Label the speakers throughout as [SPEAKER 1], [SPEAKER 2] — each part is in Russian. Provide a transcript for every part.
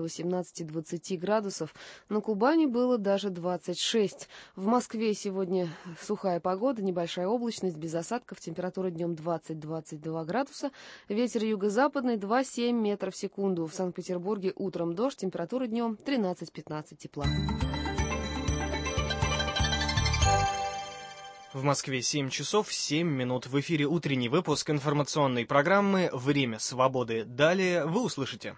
[SPEAKER 1] около 17-20 градусов. На Кубани было даже 26. В Москве сегодня сухая погода, небольшая облачность, без осадков. Температура днем 20-22 градуса. Ветер юго-западный 2,7 метров в секунду. В Санкт-Петербурге утром дождь, температура днем 13-15 тепла.
[SPEAKER 2] В Москве 7 часов 7 минут. В эфире утренний выпуск информационной программы «Время свободы». Далее вы услышите.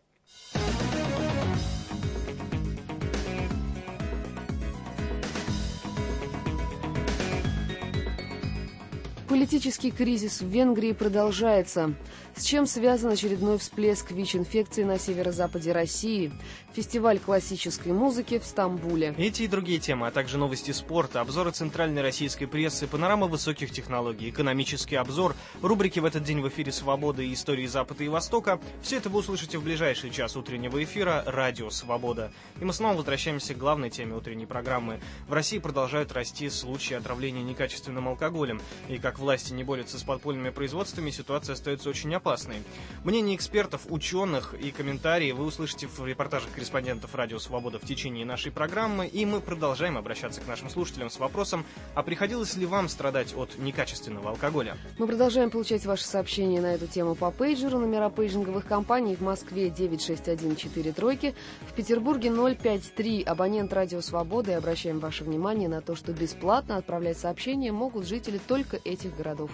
[SPEAKER 1] Политический кризис в Венгрии продолжается. С чем связан очередной всплеск ВИЧ-инфекции на северо-западе России? Фестиваль классической музыки в Стамбуле.
[SPEAKER 2] Эти и другие темы, а также новости спорта, обзоры центральной российской прессы, панорама высоких технологий, экономический обзор, рубрики «В этот день в эфире «Свобода» и истории Запада и Востока» — все это вы услышите в ближайший час утреннего эфира «Радио Свобода». И мы снова возвращаемся к главной теме утренней программы. В России продолжают расти случаи отравления некачественным алкоголем. И как власти не борются с подпольными производствами, ситуация остается очень опасной. Мнения экспертов, ученых и комментарии вы услышите в репортажах корреспондентов «Радио Свобода» в течение нашей программы, и мы продолжаем обращаться к нашим слушателям с вопросом, а приходилось ли вам страдать от некачественного алкоголя?
[SPEAKER 1] Мы продолжаем получать ваши сообщения на эту тему по пейджеру. Номера пейджинговых компаний: в Москве 96143, в Петербурге 053. Абонент «Радио Свобода». И обращаем ваше внимание на то, что бесплатно отправлять сообщения могут жители только этих городов.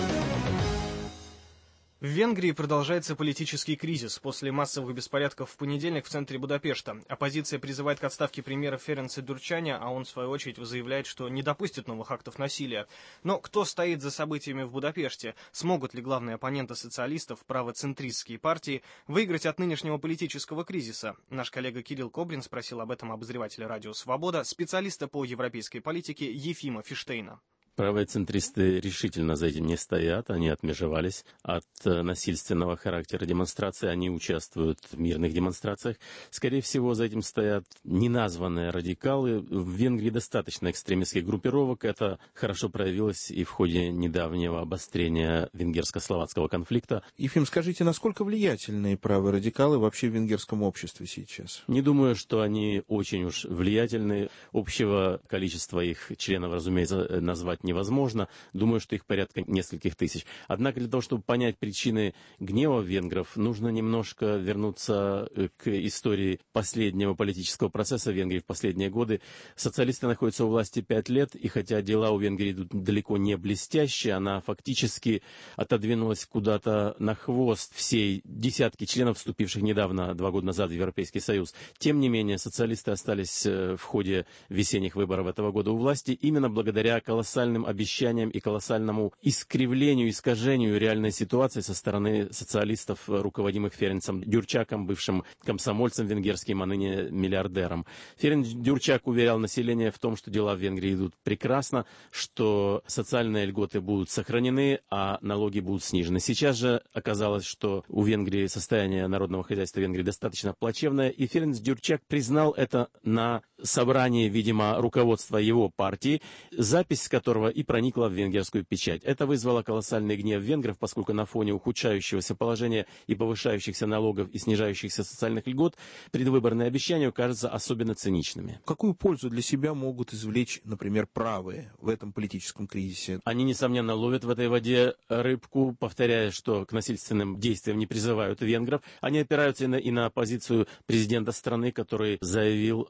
[SPEAKER 2] В Венгрии продолжается политический кризис. После массовых беспорядков в понедельник в центре Будапешта оппозиция призывает к отставке премьера Ференца Дюрчаня, а он, в свою очередь, заявляет, что не допустит новых актов насилия. Но кто стоит за событиями в Будапеште? Смогут ли главные оппоненты социалистов, правоцентристские партии, выиграть от нынешнего политического кризиса? Наш коллега Кирилл Кобрин спросил об этом обозревателя «Радио Свобода», специалиста по европейской политике Ефима Фиштейна.
[SPEAKER 3] Правые центристы решительно за этим не стоят, они отмежевались от насильственного характера демонстрации, они участвуют в мирных демонстрациях. Скорее всего, за этим стоят неназванные радикалы. В Венгрии достаточно экстремистских группировок, это хорошо проявилось и в ходе недавнего обострения венгерско-словацкого конфликта.
[SPEAKER 4] Ефим, скажите, насколько влиятельные правые радикалы вообще в венгерском обществе сейчас?
[SPEAKER 3] Не думаю, что они очень уж влиятельны. Общего количества их членов, разумеется, назвать невозможно. Думаю, что их порядка нескольких тысяч. Однако для того, чтобы понять причины гнева венгров, нужно немножко вернуться к истории последнего политического процесса в Венгрии в последние годы. Социалисты находятся у власти 5 лет, и хотя дела у Венгрии идут далеко не блестящие, она фактически отодвинулась куда-то на хвост всей десятки членов, вступивших недавно, 2 года назад, в Европейский Союз. Тем не менее, социалисты остались в ходе весенних выборов этого года у власти именно благодаря колоссальным обещаниям и колоссальному искривлению, искажению реальной ситуации со стороны социалистов, руководимых Ференцем Дюрчаком, бывшим комсомольцем венгерским, а ныне миллиардером. Ференц Дюрчак уверял население в том, что дела в Венгрии идут прекрасно, что социальные льготы будут сохранены, а налоги будут снижены. Сейчас же оказалось, что у Венгрии состояние народного хозяйства Венгрии достаточно плачевное, и Ференц Дюрчак признал это на собрании, видимо, руководства его партии, запись которого и проникла в венгерскую печать. Это вызвало колоссальный гнев венгров, поскольку на фоне ухудшающегося положения и повышающихся налогов и снижающихся социальных льгот предвыборные обещания кажутся особенно циничными.
[SPEAKER 4] Какую пользу для себя могут извлечь, например, правые в этом политическом кризисе?
[SPEAKER 3] Они, несомненно, ловят в этой воде рыбку, повторяя, что к насильственным действиям не призывают венгров. Они опираются и на позицию президента страны, который заявил,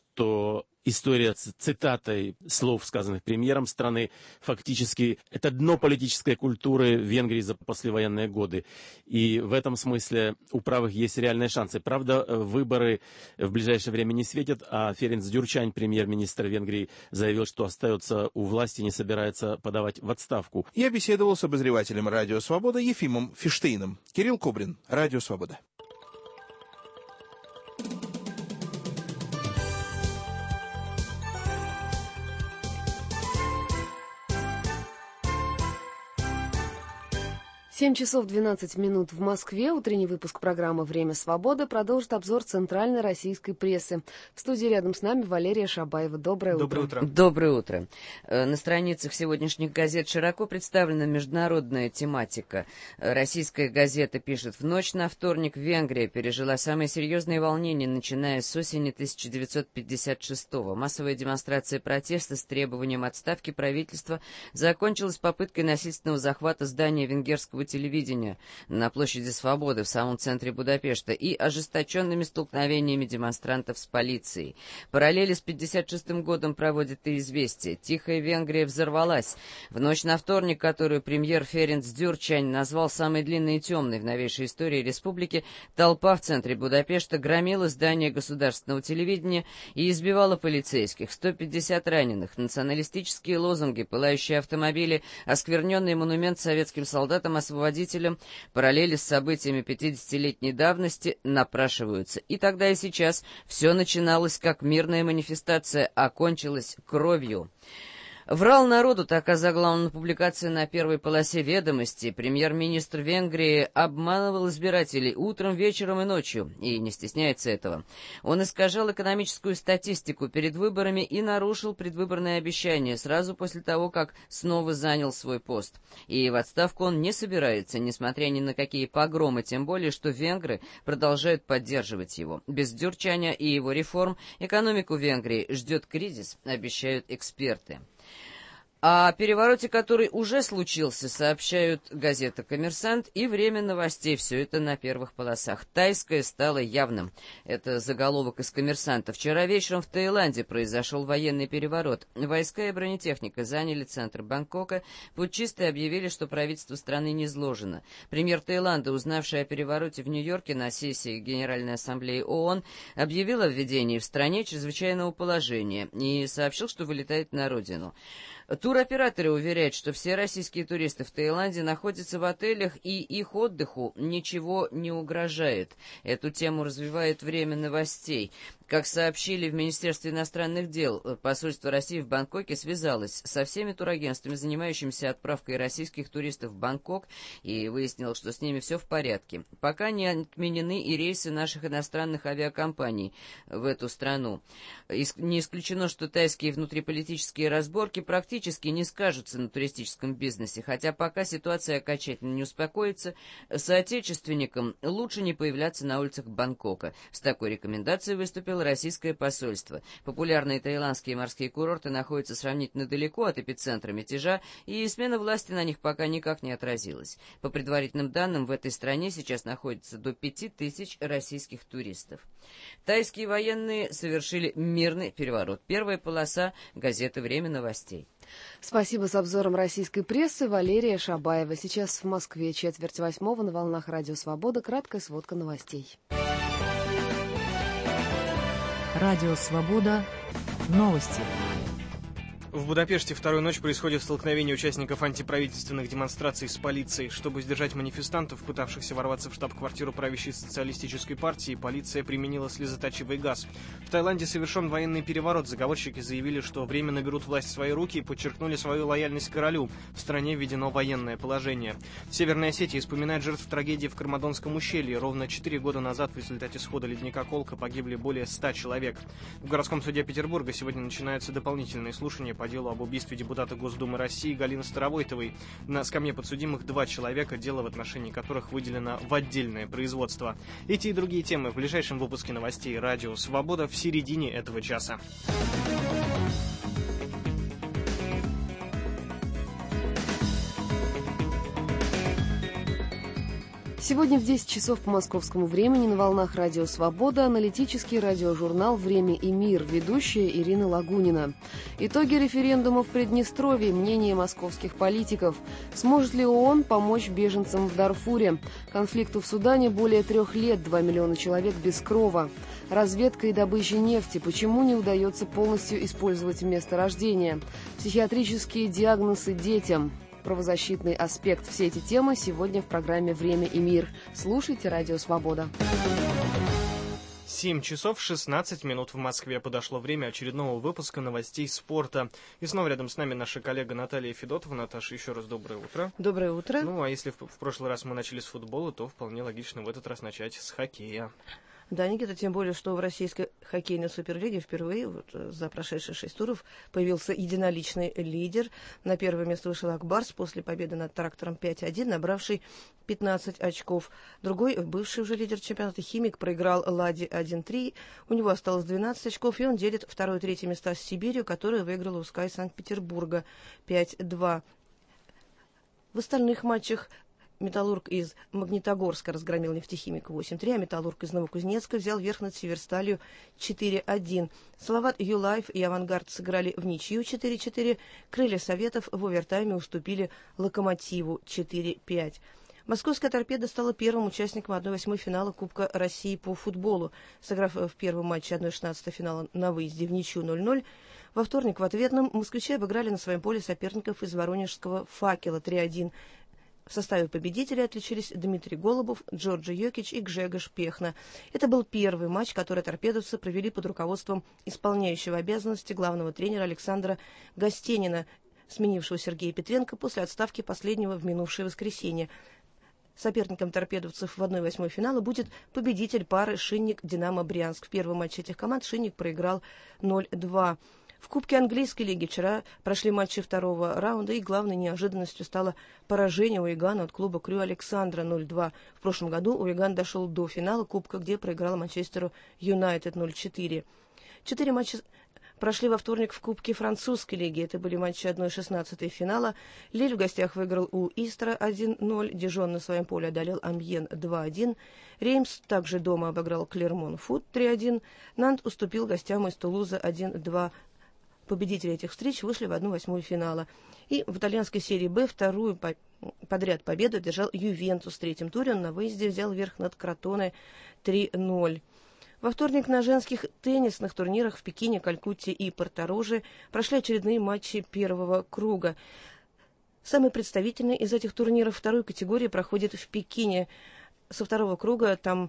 [SPEAKER 3] что история с цитатой слов, сказанных премьером страны, фактически это дно политической культуры в Венгрии за послевоенные годы. И в этом смысле у правых есть реальные шансы. Правда, выборы в ближайшее время не светят, а Ференц Дюрчань, премьер-министр Венгрии, заявил, что остается у власти, не собирается подавать в отставку.
[SPEAKER 4] Я беседовал с обозревателем «Радио Свобода» Ефимом Фиштейном. Кирилл Кобрин, «Радио Свобода».
[SPEAKER 1] 7 часов 12 минут в Москве. Утренний выпуск программы «Время свободы» продолжит обзор центральной российской прессы. В студии рядом с нами Валерия Шабаева. Доброе утро.
[SPEAKER 5] Доброе утро. На страницах сегодняшних газет широко представлена международная тематика. Российская газета пишет: в ночь на вторник Венгрия пережила самые серьезные волнения, начиная с осени 1956-го. Массовая демонстрация протеста с требованием отставки правительства закончилась попыткой насильственного захвата здания венгерского телевидения на площади Свободы в самом центре Будапешта и ожесточенными столкновениями демонстрантов с полицией. Параллели с 1956 годом проводит и «Известия». Тихая Венгрия взорвалась. В ночь на вторник, которую премьер Ференц Дюрчань назвал самой длинной и темной в новейшей истории республики, толпа в центре Будапешта громила здание государственного телевидения и избивала полицейских. 150 раненых, националистические лозунги, пылающие автомобили, оскверненный монумент советским солдатам-освободителям, параллели с событиями 50-летней давности напрашиваются. И тогда, и сейчас все начиналось как мирная манифестация, а кончилось кровью. «Врал народу» — так озаглавлена публикация на первой полосе «Ведомости». Премьер-министр Венгрии обманывал избирателей утром, вечером и ночью, и не стесняется этого. Он искажал экономическую статистику перед выборами и нарушил предвыборные обещания сразу после того, как снова занял свой пост. И в отставку он не собирается, несмотря ни на какие погромы, тем более, что венгры продолжают поддерживать его. Без Дюрчаня и его реформ экономику Венгрии ждет кризис, обещают эксперты. О перевороте, который уже случился, сообщают газета «Коммерсант» и «Время новостей». Все это на первых полосах. Тайское стало явным. Это заголовок из «Коммерсанта». Вчера вечером в Таиланде произошел военный переворот. Войска и бронетехника заняли центр Бангкока. Путчисты объявили, что правительство страны низложено. Премьер Таиланда, узнавший о перевороте в Нью-Йорке на сессии Генеральной Ассамблеи ООН, объявил о введении в стране чрезвычайного положения и сообщил, что вылетает на родину. Туроператоры уверяют, что все российские туристы в Таиланде находятся в отелях, и их отдыху ничего не угрожает. Эту тему развивает «Время новостей». Как сообщили в Министерстве иностранных дел, посольство России в Бангкоке связалось со всеми турагентствами, занимающимися отправкой российских туристов в Бангкок, и выяснило, что с ними все в порядке. Пока не отменены и рейсы наших иностранных авиакомпаний в эту страну. Не исключено, что тайские внутриполитические разборки практически не скажутся на туристическом бизнесе, хотя пока ситуация окончательно не успокоится, соотечественникам лучше не появляться на улицах Бангкока. С такой рекомендацией выступил российское посольство. Популярные таиландские морские курорты находятся сравнительно далеко от эпицентра мятежа, и смена власти на них пока никак не отразилась. По предварительным данным, в этой стране сейчас находится до 5000 российских туристов. Тайские военные совершили мирный переворот. Первая полоса газеты «Время новостей».
[SPEAKER 1] Спасибо. С обзором российской прессы Валерия Шабаева. Сейчас в Москве 7:45 на волнах Радио Свобода. Краткая сводка новостей.
[SPEAKER 6] Радио Свобода. Новости.
[SPEAKER 2] В Будапеште вторую ночь происходит столкновение участников антиправительственных демонстраций с полицией. Чтобы сдержать манифестантов, пытавшихся ворваться в штаб-квартиру правящей социалистической партии, полиция применила слезоточивый газ. В Таиланде совершен военный переворот. Заговорщики заявили, что временно берут власть в свои руки и подчеркнули свою лояльность королю. В стране введено военное положение. В Северной Осетии вспоминают жертв трагедии в Кармадонском ущелье. Ровно 4 года назад в результате схода ледника Колка погибли более 100 человек. В городском суде Петербурга сегодня начинаются дополнительные слушания по делу об убийстве депутата Госдумы России Галины Старовойтовой. На скамье подсудимых 2 человека, дело в отношении которых выделено в отдельное производство. Эти и другие темы в ближайшем выпуске новостей «Радио Свобода» в середине этого часа.
[SPEAKER 1] Сегодня в 10 часов по московскому времени на волнах Радио Свобода аналитический радиожурнал «Время и мир», ведущая Ирина Лагунина. Итоги референдума в Приднестровье, мнение московских политиков. Сможет ли ООН помочь беженцам в Дарфуре? Конфликту в Судане более 3 лет, 2 миллиона человек без крова. Разведка и добыча нефти. Почему не удается полностью использовать месторождения? Психиатрические диагнозы детям. Правозащитный аспект. Все эти темы сегодня в программе «Время и мир». Слушайте «Радио Свобода».
[SPEAKER 2] 7 часов 16 минут в Москве. Подошло время очередного выпуска новостей спорта. И снова рядом с нами наша коллега Наталья Федотова. Наташа, еще раз доброе утро.
[SPEAKER 1] Доброе утро.
[SPEAKER 2] Ну, а если в прошлый раз мы начали с футбола, то вполне логично в этот раз начать с хоккея.
[SPEAKER 7] Да, Никита, тем более, что в российской хоккейной суперлиге впервые за прошедшие 6 туров появился единоличный лидер. На первое место вышел Акбарс после победы над Трактором 5-1, набравший 15 очков. Другой, бывший уже лидер чемпионата, Химик, проиграл Ладе 1-3. У него осталось 12 очков, и он делит второе и третье места с Сибирью, которая выиграла у СКА Санкт-Петербурга 5-2. В остальных матчах Металлург из Магнитогорска разгромил Нефтехимик 8-3, а Металлург из Новокузнецка взял верх над Северсталью 4-1. Салават Юлаев и Авангард сыграли в ничью 4-4. Крылья Советов в овертайме уступили Локомотиву 4-5. Московская торпеда стала первым участником 1/8 финала Кубка России по футболу, сыграв в первом матче 1/16 финала на выезде в ничью 0-0. Во вторник в ответном москвичи обыграли на своем поле соперников из воронежского «Факела» 3-1. В составе победителей отличились Дмитрий Голубов, Джорджи Йокич и Гжегош Пехна. Это был первый матч, который торпедовцы провели под руководством исполняющего обязанности главного тренера Александра Гостенина, сменившего Сергея Петренко после отставки последнего в минувшее воскресенье. Соперником торпедовцев в 1/8 финала будет победитель пары Шинник-Динамо-Брянск. В первом матче этих команд Шинник проиграл 0-2. В Кубке английской лиги вчера прошли матчи второго раунда, и главной неожиданностью стало поражение Уигана от клуба Крю Александра 0-2. В прошлом году Уиган дошел до финала Кубка, где проиграл Манчестеру Юнайтед 0-4. 4 матча прошли во вторник в Кубке французской лиги. Это были матчи 1/16 финала. Лиль в гостях выиграл у Истра 1-0. Дижон на своем поле одолел Амьен 2-1. Реймс также дома обыграл Клермон-Фут 3-1. Нант уступил гостям из Тулуза 1-2. Победители этих встреч вышли в 1/8 финала. И в итальянской серии «Б» вторую подряд победу одержал Ювентус. В третьем туре он на выезде взял верх над Кротоне 3-0. Во вторник на женских теннисных турнирах в Пекине, Калькутте и Порто-Роже прошли очередные матчи первого круга. Самый представительный из этих турниров второй категории проходит в Пекине. Со второго круга там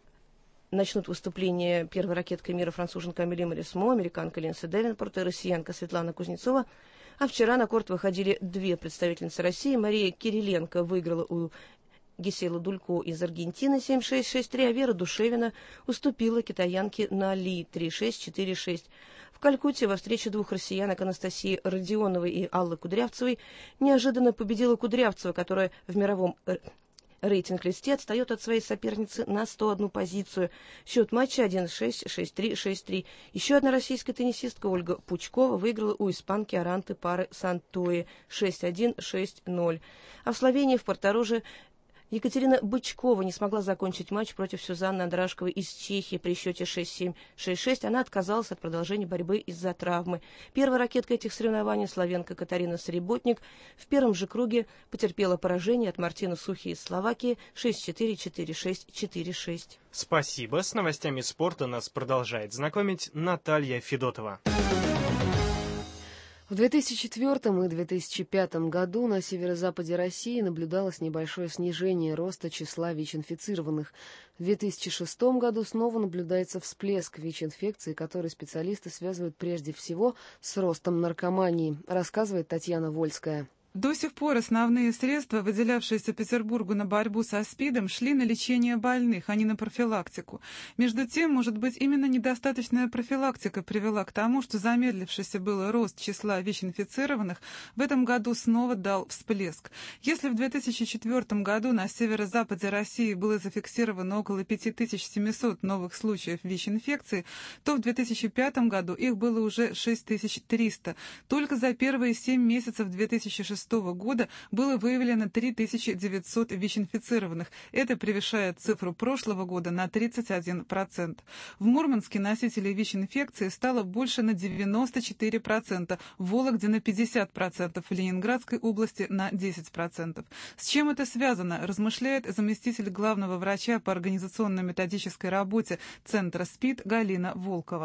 [SPEAKER 7] начнут выступление первой ракеткой мира француженка Амели Марисмо, американка Линси Девинпорт и россиянка Светлана Кузнецова. А вчера на корт выходили две представительницы России. Мария Кириленко выиграла у Гиселы Дулько из Аргентины 7-6, 6-3, а Вера Душевина уступила китаянке Нали 3-6, 4-6. В Калькутте во встрече двух россиянок Анастасии Родионовой и Аллы Кудрявцевой неожиданно победила Кудрявцева, которая в мировом рейтинг-листе отстает от своей соперницы на 101 позицию. Счет матча 1-6, 6-3, 6-3. Еще одна российская теннисистка Ольга Пучкова выиграла у испанки Аранты пары Сантои 6-1, 6-0. А в Словении в Порто-Роже Екатерина Бычкова не смогла закончить матч против Сюзанны Андрашковой из Чехии при счете 6-7, 6-6. Она отказалась от продолжения борьбы из-за травмы. Первая ракетка этих соревнований, словенка Катарина Среботник, в первом же круге потерпела поражение от Мартина Сухи из Словакии 6-4, 4-6, 4-6.
[SPEAKER 2] Спасибо. С новостями спорта нас продолжает знакомить Наталья Федотова.
[SPEAKER 1] В 2004 и 2005 году на северо-западе России наблюдалось небольшое снижение роста числа ВИЧ-инфицированных. В 2006 году снова наблюдается всплеск ВИЧ-инфекции, который специалисты связывают прежде всего с ростом наркомании, рассказывает Татьяна Вольская.
[SPEAKER 8] До сих пор основные средства, выделявшиеся Петербургу на борьбу со СПИДом, шли на лечение больных, а не на профилактику. Между тем, может быть, именно недостаточная профилактика привела к тому, что замедлившийся был рост числа ВИЧ-инфицированных в этом году снова дал всплеск. Если в 2004 году на северо-западе России было зафиксировано около 5700 новых случаев ВИЧ-инфекции, то в 2005 году их было уже 6300. Только за первые 7 месяцев 2006 года было выявлено 3900 ВИЧ-инфицированных. Это превышает цифру прошлого года на 31%. В Мурманске носителей ВИЧ-инфекции стало больше на 94%, в Вологде на 50%, в Ленинградской области на 10%. С чем это связано, размышляет заместитель главного врача по организационно-методической работе Центра СПИД Галина Волкова.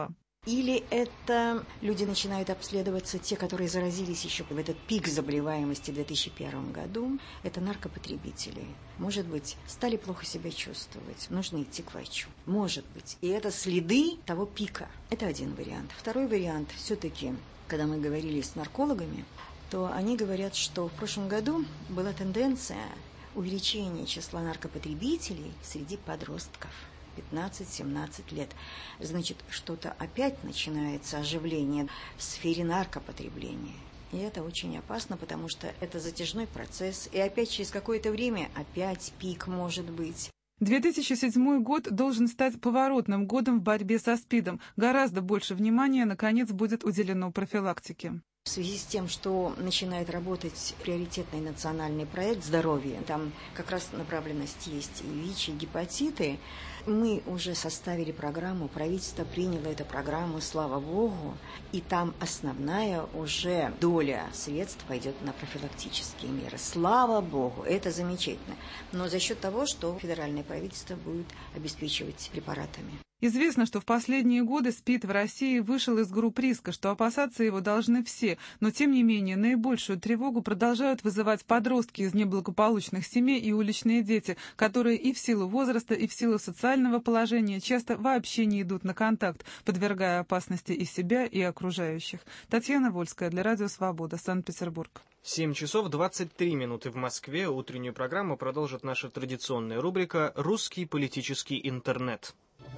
[SPEAKER 9] Или это люди начинают обследоваться, те, которые заразились еще в этот пик заболеваемости в 2001 году. Это наркопотребители. Может быть, стали плохо себя чувствовать, нужно идти к врачу. Может быть. И это следы того пика. Это один вариант. Второй вариант, все-таки, когда мы говорили с наркологами, то они говорят, что в прошлом году была тенденция увеличения числа наркопотребителей среди подростков. 15-17 лет. Значит, что-то опять начинается оживление в сфере наркопотребления. И это очень опасно, потому что это затяжной процесс. И опять через какое-то время опять пик может быть.
[SPEAKER 8] 2007 год должен стать поворотным годом в борьбе со СПИДом. Гораздо больше внимания, наконец, будет уделено профилактике.
[SPEAKER 9] В связи с тем, что начинает работать приоритетный национальный проект здоровья, там как раз направленность есть и ВИЧ, и гепатиты, мы уже составили программу, правительство приняло эту программу, слава богу, и там основная уже доля средств пойдет на профилактические меры. Слава богу, это замечательно. Но за счет того, что федеральное правительство будет обеспечивать препаратами.
[SPEAKER 8] Известно, что в последние годы СПИД в России вышел из групп риска, что опасаться его должны все, но тем не менее наибольшую тревогу продолжают вызывать подростки из неблагополучных семей и уличные дети, которые и в силу возраста, и в силу социального положения часто вообще не идут на контакт, подвергая опасности и себя, и окружающих. Татьяна Вольская для Радио Свобода, Санкт-Петербург.
[SPEAKER 2] 7 часов 23 минуты в Москве. Утреннюю программу продолжит наша традиционная рубрика «Русский политический интернет».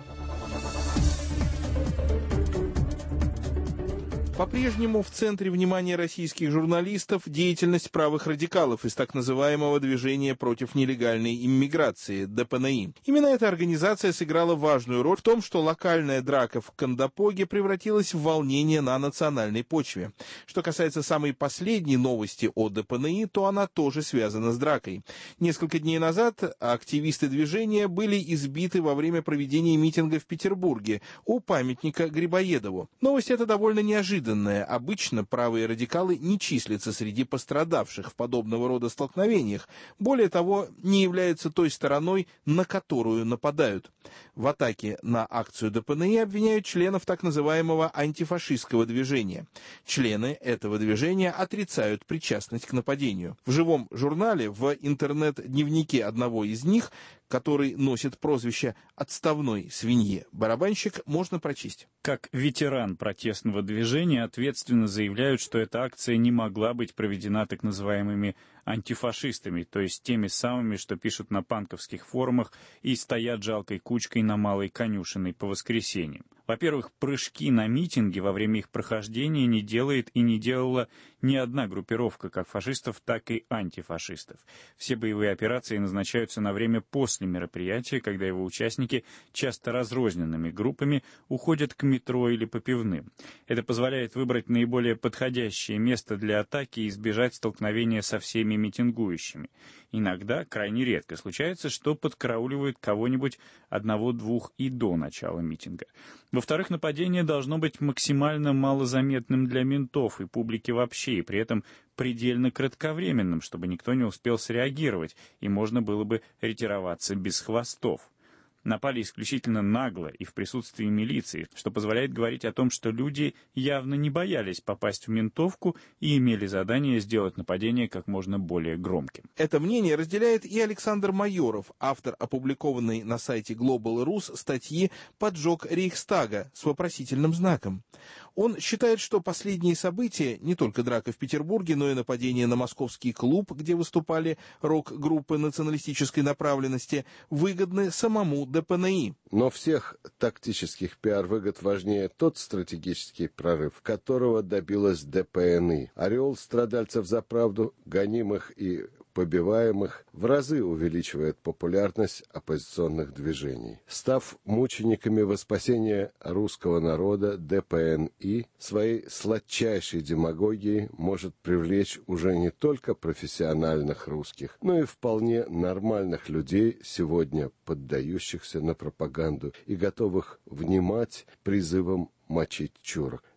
[SPEAKER 4] По-прежнему в центре внимания российских журналистов деятельность правых радикалов из так называемого движения против нелегальной иммиграции, ДПНИ. Именно эта организация сыграла важную роль в том, что локальная драка в Кандапоге превратилась в волнение на национальной почве. Что касается самой последней новости о ДПНИ, то она тоже связана с дракой. Несколько дней назад активисты движения были избиты во время проведения митинга в Петербурге у памятника Грибоедову. Новость эта довольно неожиданная. Обычно правые радикалы не числятся среди пострадавших в подобного рода столкновениях. Более того, не являются той стороной, на которую нападают. В атаке на акцию ДПНИ обвиняют членов так называемого антифашистского движения. Члены этого движения отрицают причастность к нападению. В живом журнале, в интернет-дневнике одного из них, который носит прозвище «отставной свиньи» барабанщик, можно прочесть.
[SPEAKER 10] Как ветеран протестного движения ответственно заявляют, что эта акция не могла быть проведена так называемыми антифашистами, то есть теми самыми, что пишут на панковских форумах и стоят жалкой кучкой на Малой Конюшенной по воскресеньям. Во-первых, прыжки на митинги во время их прохождения не делает и не делала ни одна группировка, как фашистов, так и антифашистов. Все боевые операции назначаются на время после мероприятия, когда его участники часто разрозненными группами уходят к метро или по пивным. Это позволяет выбрать наиболее подходящее место для атаки и избежать столкновения со всеми митингующими. Иногда, крайне редко, случается, что подкарауливают кого-нибудь одного-двух и до начала митинга. Во-вторых, нападение должно быть максимально малозаметным для ментов и публики вообще, и при этом предельно кратковременным, чтобы никто не успел среагировать, и можно было бы ретироваться без хвостов. Напали исключительно нагло и в присутствии милиции, что позволяет говорить о том, что люди явно не боялись попасть в ментовку и имели задание сделать нападение как можно более громким.
[SPEAKER 4] Это мнение разделяет и Александр Майоров, автор опубликованной на сайте Global Rus статьи «Поджог Рейхстага» с вопросительным знаком. Он считает, что последние события, не только драка в Петербурге, но и нападение на московский клуб, где выступали рок-группы националистической направленности, выгодны самому ДПНИ.
[SPEAKER 11] Но всех тактических пиар-выгод важнее тот стратегический прорыв, которого добилась ДПНИ. Ореол страдальцев за правду, гонимых и побиваемых, в разы увеличивает популярность оппозиционных движений. Став мучениками во спасение русского народа, ДПНИ своей сладчайшей демагогией может привлечь уже не только профессиональных русских, но и вполне нормальных людей, сегодня поддающихся на пропаганду и готовых внимать призывам мочить чурок.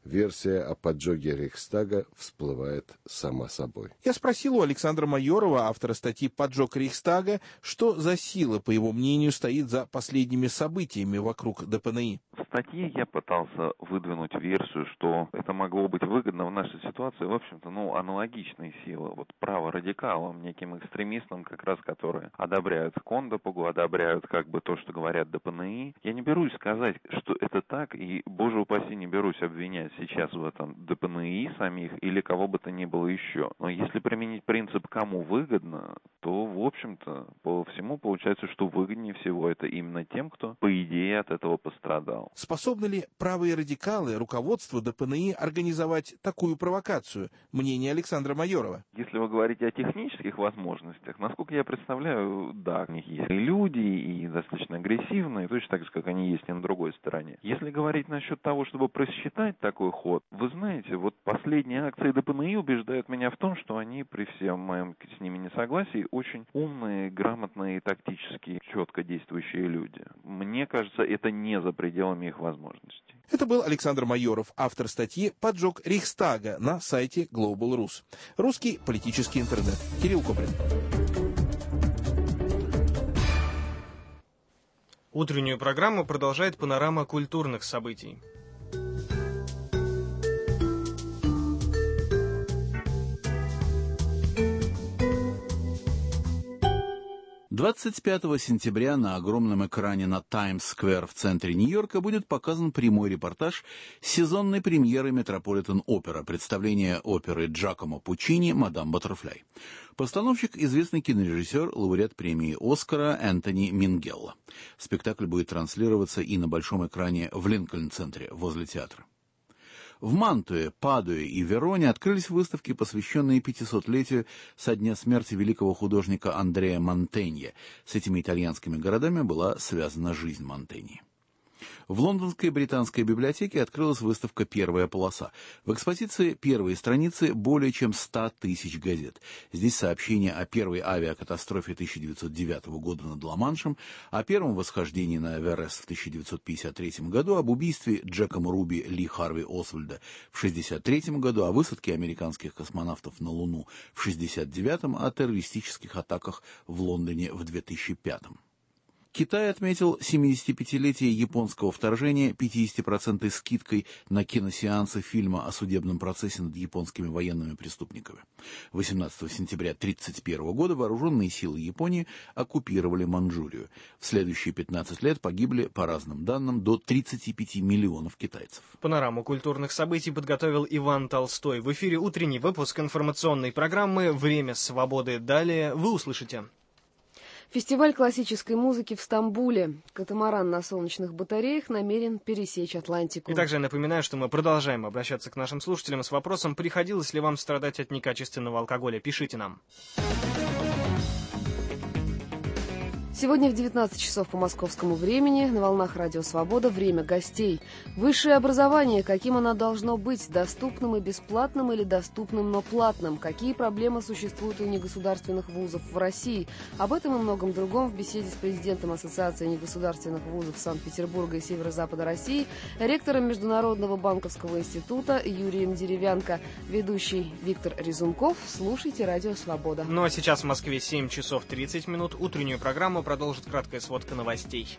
[SPEAKER 11] версия о поджоге Рейхстага всплывает сама собой.
[SPEAKER 4] Я спросил у Александра Майорова, автора статьи «Поджог Рейхстага», что за сила, по его мнению, стоит за последними событиями вокруг ДПНИ.
[SPEAKER 12] В статье я пытался выдвинуть версию, что это могло быть выгодно в нашей ситуации, в общем-то, аналогичные силы, праворадикалам, неким экстремистам, как раз которые одобряют Кондопогу, одобряют то, что говорят ДПНИ. Я не берусь сказать, что это так, и, боже упаси, не берусь обвинять сейчас в этом ДПНИ самих или кого бы то ни было еще. Но если применить принцип «кому выгодно», то, в общем-то, по всему получается, что выгоднее всего это именно тем, кто, по идее, от этого пострадал.
[SPEAKER 4] Способны ли правые радикалы, руководство ДПНИ организовать такую провокацию? Мнение Александра Майорова.
[SPEAKER 12] Если вы говорите о технических возможностях, насколько я представляю, да, у них есть и люди, и достаточно агрессивные, точно так же, как они есть и на другой стороне. Если говорить насчет того, чтобы просчитать такой ход, вы знаете, последние акции ДПНИ убеждают меня в том, что они, при всем моем с ними несогласии, очень умные, грамотные, тактически четко действующие люди. Мне кажется, это не за пределами их возможностей.
[SPEAKER 4] Это был Александр Майоров, автор статьи «Поджог Рейхстага» на сайте Global Rus. Русский политический интернет. Кирилл Коблин.
[SPEAKER 2] Утреннюю программу продолжает панорама культурных событий.
[SPEAKER 13] 25 сентября на огромном экране на Таймс-сквер в центре Нью-Йорка будет показан прямой репортаж сезонной премьеры Метрополитен-опера, представление оперы Джакомо Пуччини «Мадам Баттерфляй». Постановщик — известный кинорежиссер, лауреат премии «Оскара» Энтони Мингелло. Спектакль будет транслироваться и на большом экране в Линкольн-центре возле театра. В Мантуе, Падуе и Вероне открылись выставки, посвященные 500-летию со дня смерти великого художника Андреа Мантенье. С этими итальянскими городами была связана жизнь Мантеньи. В лондонской британской библиотеке открылась выставка «Первая полоса». В экспозиции первые страницы более чем 100 тысяч газет. Здесь сообщения о первой авиакатастрофе 1909 года над Ла-Маншем, о первом восхождении на Эверест в 1953 году, об убийстве Джеком Руби Ли Харви Освальда в 1963 году, о высадке американских космонавтов на Луну в 1969, о террористических атаках в Лондоне в 2005. Китай отметил 75-летие японского вторжения 50% скидкой на киносеансы фильма о судебном процессе над японскими военными преступниками. 18 сентября 1931 года вооруженные силы Японии оккупировали Манчжурию. В следующие 15 лет погибли, по разным данным, до 35 миллионов китайцев.
[SPEAKER 2] Панораму культурных событий подготовил Иван Толстой. В эфире утренний выпуск информационной программы «Время свободы». Далее вы услышите...
[SPEAKER 1] Фестиваль классической музыки в Стамбуле. Катамаран на солнечных батареях намерен пересечь Атлантику.
[SPEAKER 2] И также я напоминаю, что мы продолжаем обращаться к нашим слушателям с вопросом, приходилось ли вам страдать от некачественного алкоголя. Пишите нам.
[SPEAKER 1] Сегодня в 19 часов по московскому времени на волнах Радио Свобода «Время гостей». Высшее образование, каким оно должно быть, доступным и бесплатным или доступным, но платным? Какие проблемы существуют у негосударственных вузов в России? Об этом и многом другом в беседе с президентом Ассоциации негосударственных вузов Санкт-Петербурга и Северо-Запада России, ректором Международного банковского института Юрием Деревянко, ведущий Виктор Резунков. Слушайте Радио Свобода.
[SPEAKER 2] Ну а сейчас в Москве 7 часов 30 минут. Утреннюю программу продолжит краткая сводка новостей.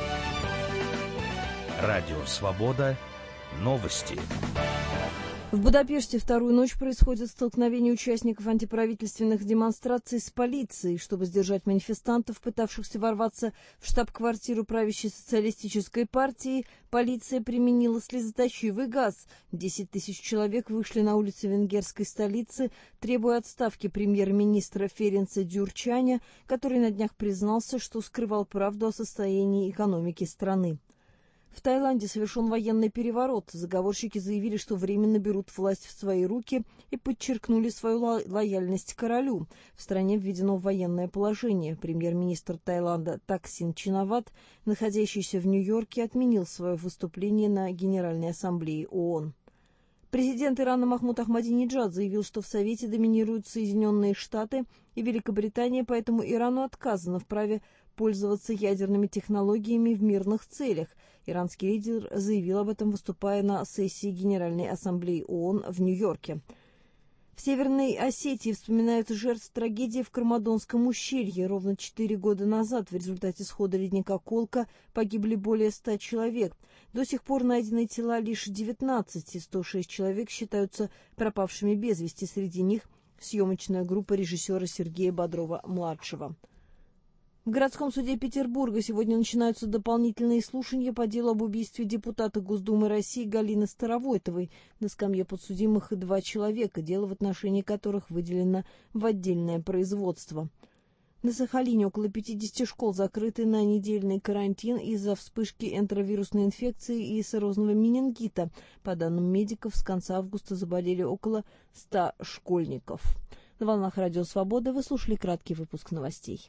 [SPEAKER 14] Радио Свобода. Новости.
[SPEAKER 15] В Будапеште вторую ночь происходит столкновение участников антиправительственных демонстраций с полицией. Чтобы сдержать манифестантов, пытавшихся ворваться в штаб-квартиру правящей социалистической партии, полиция применила слезоточивый газ. 10 тысяч человек вышли на улицы венгерской столицы, требуя отставки премьер-министра Ференца Дюрчаня, который на днях признался, что скрывал правду о состоянии экономики страны. В Таиланде совершен военный переворот. Заговорщики заявили, что временно берут власть в свои руки и подчеркнули свою лояльность королю. В стране введено военное положение. Премьер-министр Таиланда Таксин Чинават, находящийся в Нью-Йорке, отменил свое выступление на Генеральной ассамблее ООН. Президент Ирана Махмуд Ахмадинеджад заявил, что в Совете доминируют Соединенные Штаты и Великобритания, поэтому Ирану отказано в праве пользоваться ядерными технологиями в мирных целях. Иранский лидер заявил об этом, выступая на сессии Генеральной Ассамблеи ООН в Нью-Йорке. В Северной Осетии вспоминают жертв трагедии в Кармадонском ущелье. Ровно 4 года назад в результате схода ледника Колка погибли более 100 человек. До сих пор найдены тела лишь 19, и 106 человек считаются пропавшими без вести. Среди них съемочная группа режиссера Сергея Бодрова-младшего. В городском суде Петербурга сегодня начинаются дополнительные слушания по делу об убийстве депутата Госдумы России Галины Старовойтовой. На скамье подсудимых 2 человека, дело в отношении которых выделено в отдельное производство. На Сахалине около 50 школ закрыты на недельный карантин из-за вспышки энтеровирусной инфекции и сиррозного менингита. По данным медиков, с конца августа заболели около 100 школьников. На волнах Радио Свобода вы слушали краткий выпуск новостей.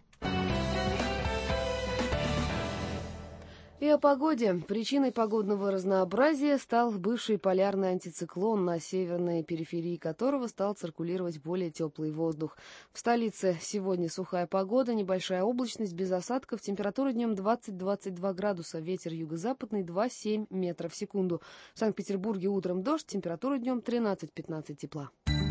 [SPEAKER 1] И о погоде. Причиной погодного разнообразия стал бывший полярный антициклон, на северной периферии которого стал циркулировать более теплый воздух. В столице сегодня сухая погода, небольшая облачность, без осадков, температура днем 20-22 градуса, ветер юго-западный 2,7 метров в секунду. В Санкт-Петербурге утром дождь, температура днем 13-15 тепла.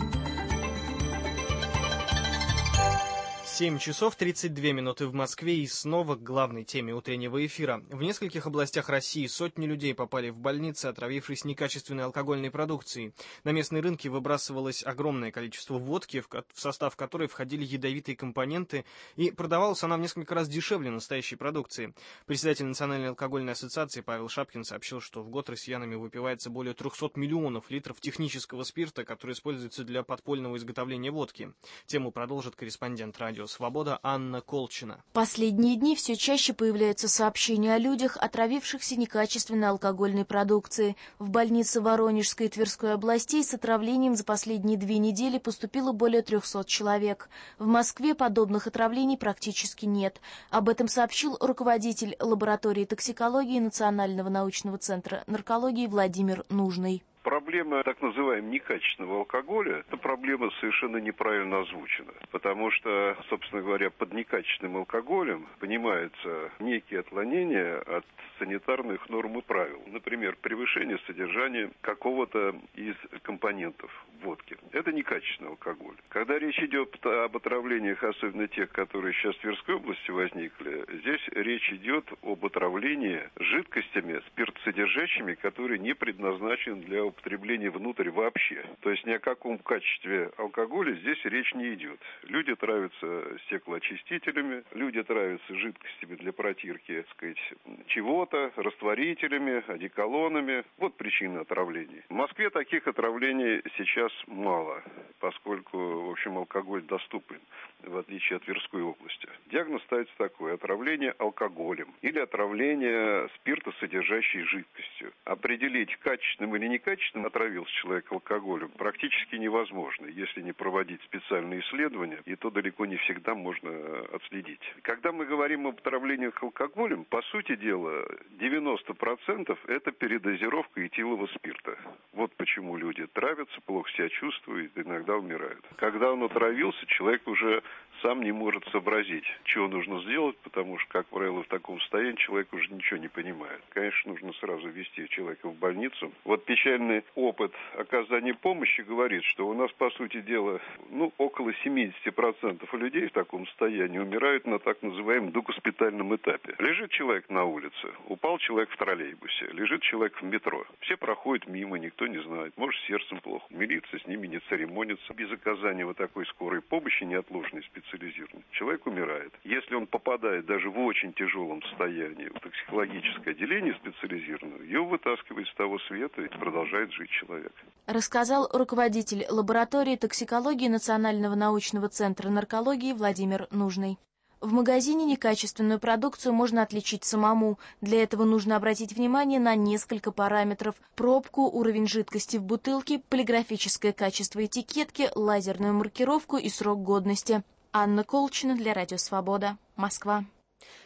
[SPEAKER 2] 7 часов 32 минуты в Москве, и снова к главной теме утреннего эфира. В нескольких областях России сотни людей попали в больницы, отравившись некачественной алкогольной продукцией. На местные рынки выбрасывалось огромное количество водки, в состав которой входили ядовитые компоненты, и продавалась она в несколько раз дешевле настоящей продукции. Председатель Национальной алкогольной ассоциации Павел Шапкин сообщил, что в год россиянами выпивается более 300 миллионов литров технического спирта, который используется для подпольного изготовления водки. Тему продолжит корреспондент радио «Свобода» Анна Колчина.
[SPEAKER 16] Последние дни все чаще появляются сообщения о людях, отравившихся некачественной алкогольной продукцией. В больницы Воронежской и Тверской областей с отравлением за последние 2 недели поступило более 300 человек. В Москве подобных отравлений практически нет. Об этом сообщил руководитель лаборатории токсикологии Национального научного центра наркологии Владимир Нужный.
[SPEAKER 17] Проблема так называемого некачественного алкоголя – это проблема совершенно неправильно озвучена. Потому что, собственно говоря, под некачественным алкоголем понимаются некие отклонения от санитарных норм и правил. Например, превышение содержания какого-то из компонентов водки. Это некачественный алкоголь. Когда речь идет об отравлениях, особенно тех, которые сейчас в Тверской области возникли, здесь речь идет об отравлении жидкостями спиртосодержащими, которые не предназначены для употребления внутрь вообще. То есть ни о каком качестве алкоголя здесь речь не идет. Люди травятся стеклоочистителями, люди травятся жидкостями для протирки, так сказать, чего-то, растворителями, одеколонами. Вот причина отравлений. В Москве таких отравлений сейчас мало, поскольку, в общем, алкоголь доступен, в отличие от Тверской области. Диагноз ставится такой: отравление алкоголем или отравление спиртосодержащей жидкостью. Определить, качественным или некачественным отравился человек алкоголем, практически невозможно, если не проводить специальные исследования, и то далеко не всегда можно отследить. Когда мы говорим об отравлениях алкоголем, по сути дела, 90% это передозировка этилового спирта. Вот почему люди травятся, плохо себя чувствуют, иногда умирают. Когда он отравился, человек уже сам не может сообразить, чего нужно сделать, потому что, как правило, в таком состоянии человек уже ничего не понимает. Конечно, нужно сразу везти человека в больницу. Вот печальный опыт оказания помощи говорит, что у нас, по сути дела, около 70% людей в таком состоянии умирают на так называемом догоспитальном этапе. Лежит человек на улице, упал человек в троллейбусе, лежит человек в метро. Все проходят мимо, никто не знает. Может, с сердцем плохо. Милиция с ними не церемонится. Без оказания вот такой скорой помощи, неотложной, специализированной, человек умирает. Если он попадает даже в очень тяжелом состоянии в токсикологическое отделение специализированное, его вытаскивает с того света и продолжает жить человек.
[SPEAKER 16] Рассказал руководитель лаборатории токсикологии Национального научного центра наркологии Владимир Нужный. В магазине некачественную продукцию можно отличить самому. Для этого нужно обратить внимание на несколько параметров: пробку, уровень жидкости в бутылке, полиграфическое качество этикетки, лазерную маркировку и срок годности. Анна Колчина для Радио Свобода, Москва.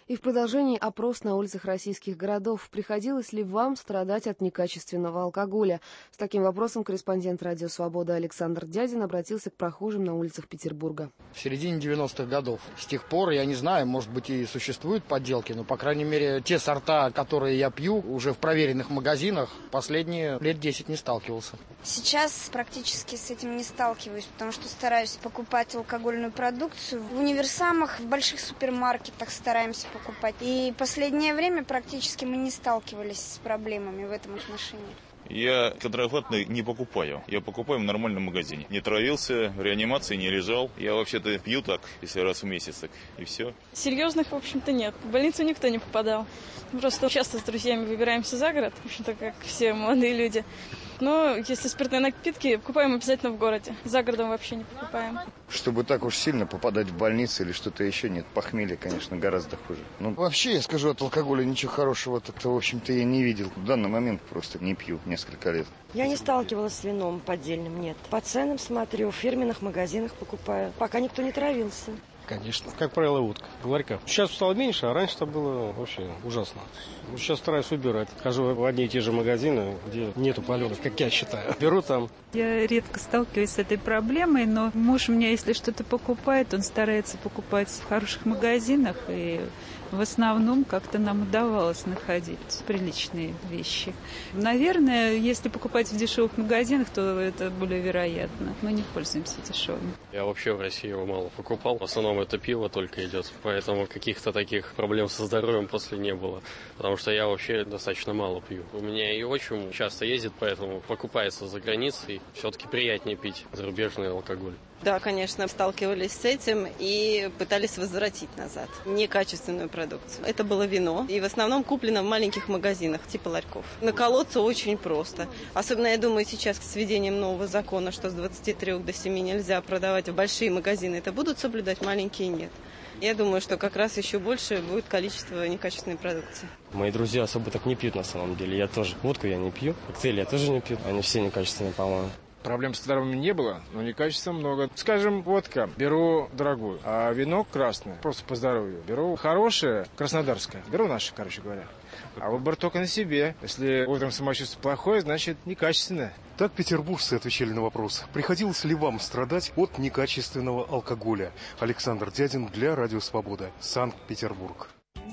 [SPEAKER 1] И в продолжении опрос на улицах российских городов. Приходилось ли вам страдать от некачественного алкоголя? С таким вопросом корреспондент «Радио Свобода» Александр Дядин обратился к прохожим на улицах Петербурга.
[SPEAKER 18] В середине 90-х годов. С тех пор, я не знаю, может быть и существуют подделки, но, по крайней мере, те сорта, которые я пью, уже в проверенных магазинах, последние лет 10 не сталкивался.
[SPEAKER 19] Сейчас практически с этим не сталкиваюсь, потому что стараюсь покупать алкогольную продукцию. В универсамах, в больших супермаркетах стараемся покупать. И последнее время практически мы не сталкивались с проблемами в этом отношении.
[SPEAKER 20] Я контрафактный не покупаю. Я покупаю в нормальном магазине. Не травился, в реанимации не лежал. Я вообще-то пью так, если раз в месяц, так и все.
[SPEAKER 21] Серьезных, в общем-то, нет. В больницу никто не попадал. Просто часто с друзьями выбираемся за город, в общем-то, как все молодые люди. Но если спиртные напитки, покупаем обязательно в городе. За городом вообще не покупаем.
[SPEAKER 22] Чтобы так уж сильно попадать в больницу или что-то еще, нет. Похмелье, конечно, гораздо хуже. Ну, вообще, я скажу, от алкоголя ничего хорошего так-то, в общем-то, я не видел. В данный момент просто не пью несколько лет.
[SPEAKER 23] Я не сталкивалась с вином поддельным, нет. По ценам смотрю, в фирменных магазинах покупаю. Пока никто не травился.
[SPEAKER 24] Конечно. Как правило, утка в ларьках. Сейчас стало меньше, а раньше-то было вообще ужасно. Сейчас стараюсь убирать. Хожу в одни и те же магазины, где нету паленых, как я считаю. Беру там.
[SPEAKER 25] Я редко сталкиваюсь с этой проблемой, но муж у меня, если что-то покупает, он старается покупать в хороших магазинах, и в основном как-то нам удавалось находить приличные вещи. Наверное, если покупать в дешевых магазинах, то это более вероятно. Мы не пользуемся дешевыми.
[SPEAKER 24] Я вообще в России его мало покупал. В основном это пиво только идет. Поэтому каких-то таких проблем со здоровьем после не было. Потому что я вообще достаточно мало пью. У меня и отчим часто ездит, поэтому покупается за границей. Все-таки приятнее пить зарубежный алкоголь.
[SPEAKER 26] Да, конечно, сталкивались с этим и пытались возвратить назад некачественную продукцию. Это было вино, и в основном куплено в маленьких магазинах, типа ларьков. Наколоться очень просто. Особенно, я думаю, сейчас с введением нового закона, что с 23 до 7 нельзя продавать в большие магазины. Это будут соблюдать, маленькие нет. Я думаю, что как раз еще больше будет количество некачественной продукции.
[SPEAKER 24] Мои друзья особо так не пьют на самом деле. Я тоже. Водку я не пью, коктейли я тоже не пью. Они все некачественные, по-моему.
[SPEAKER 27] Проблем с здоровьем не было, но некачества много. Скажем, водка беру дорогую, а вино красное, просто по здоровью. Беру хорошее, краснодарское. Беру наше, короче говоря. А выбор только на себе. Если утром самочувствие плохое, значит некачественное.
[SPEAKER 28] Так петербуржцы отвечали на вопрос, приходилось ли вам страдать от некачественного алкоголя. Александр Дядин для Радио Свобода, Санкт-Петербург.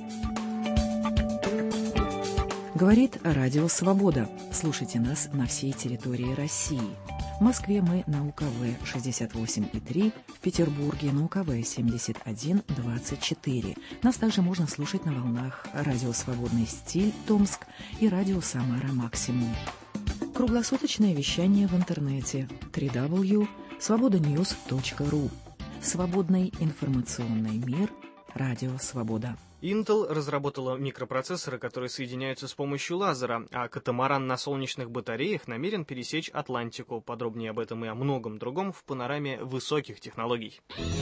[SPEAKER 6] Говорит Радио Свобода. Слушайте нас на всей территории России. В Москве мы на УКВ 68,3, в Петербурге на УКВ 71,24. Нас также можно слушать на волнах Радио Свободный стиль Томск и Радио Самара Максимум. Круглосуточное вещание в интернете www.svobodanews.ru. Свободный информационный мир. Радио Свобода.
[SPEAKER 2] Intel разработала микропроцессоры, которые соединяются с помощью лазера, а катамаран на солнечных батареях намерен пересечь Атлантику. Подробнее об этом и о многом другом в панораме высоких технологий.